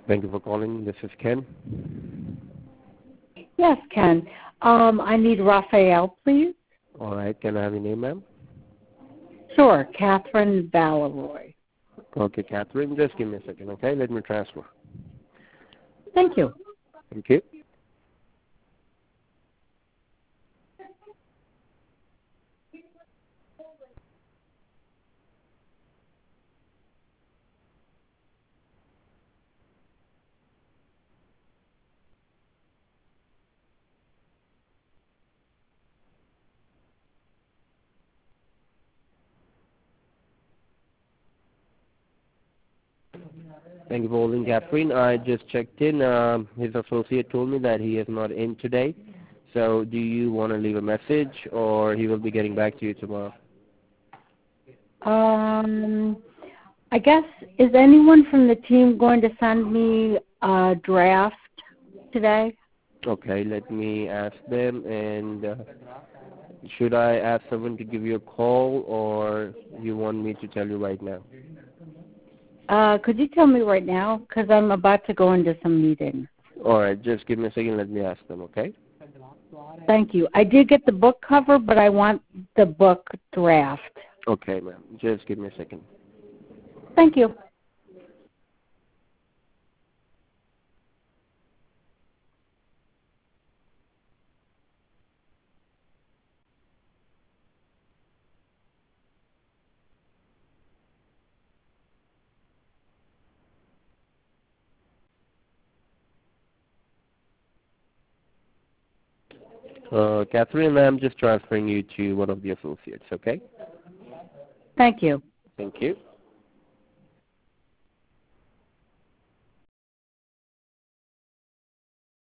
Thank you for calling. This is Ken. Yes, Ken. I need Raphael, please. All right. Can I have your name, ma'am? Sure, Catherine Valeroy. Okay, Catherine. Just give me a second, okay? Let me transfer. Thank you. Thank you. Thank you for holding, Catherine. I just checked in. His associate told me that he is not in today. So do you want to leave a message, or he will be getting back to you tomorrow? I guess, is anyone from the team going to send me a draft today? Okay, let me ask them. And should I ask someone to give you a call, or you want me to tell you right now? Could you tell me right now? Because I'm about to go into some meetings. All right, just give me a second. Let me ask them, okay? Thank you. I did get the book cover, but I want the book draft. Okay, ma'am. Just give me a second. Thank you. Catherine, I'm just transferring you to one of the associates, okay? Thank you. Thank you.